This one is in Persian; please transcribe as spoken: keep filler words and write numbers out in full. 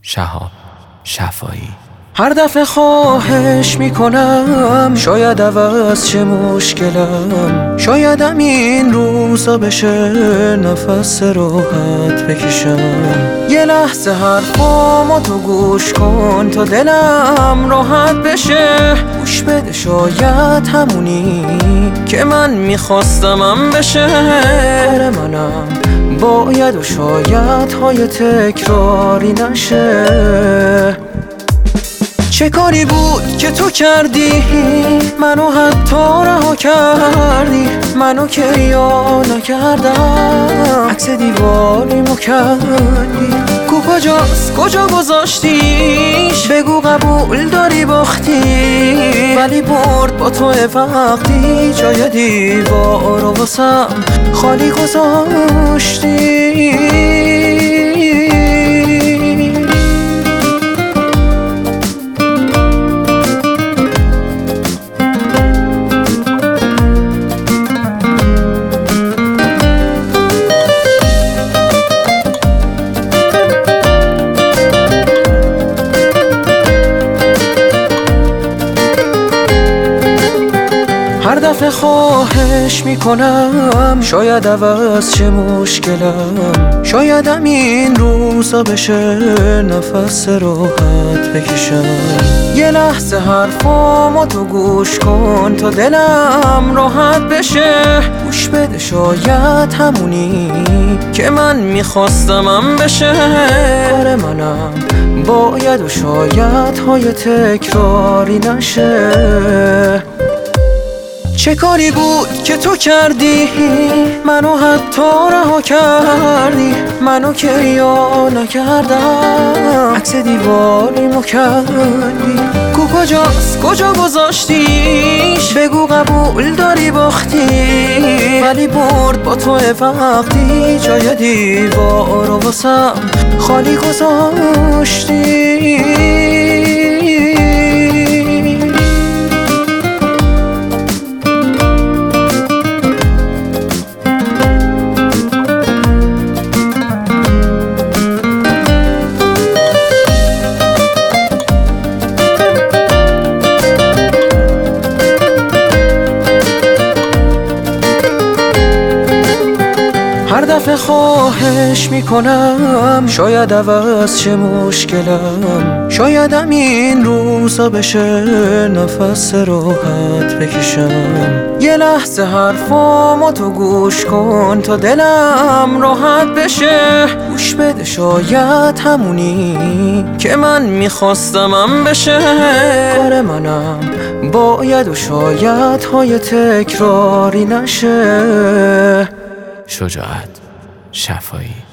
شهاب شفایی. هر دفعه خواهش میکنم شاید عوض چه مشکلم، شایدم این روزا بشه نفس راحت بکشم. یه لحظه حرفامو تو گوش کن تا دلم راحت بشه. گوش بده شاید همونی که من میخواستمم بشه. آره منم باید و شاید های تکراری نشه. چه کاری بود که تو کردی منو حتی رها کردی، منو که ریا نکردم عکس دیواریمو کردی. کو کجاست کجا گذاشتیش بگو قبول داری باختی، ولی برد با تو وقتی جای دیوارو واسم خالی گذاشتی. هر دفعه خواهش میکنم شاید عوض چه مشکلم، شایدم این روزا بشه نفس راحت بکشم. یه لحظه حرفامو تو گوش کن تا دلم راحت بشه. گوش بده شاید همونی که من میخواستمم بشه. آره منم باید و شاید های تکراری نشه. چه کاری بود که تو کردی منو حتی رها کردی، منو که ریا نکردم عکس دیواریمو کردی. کو کجاست کجا گذاشتیش بگو قبول داری باختی، ولی برد با تو وقتی جای دیوارو واسم خالی گذاشتی. هر دفعه خواهش میکنم شاید عوض چه مشکلم، شایدم این روزا بشه نفس راحت بکشم. یه لحظه حرفامو تو گوش کن تا دلم راحت بشه. گوش بده شاید همونی که من میخواستمم بشه. آره منم باید و شاید های تکراری نشه. شجاعت شفایی.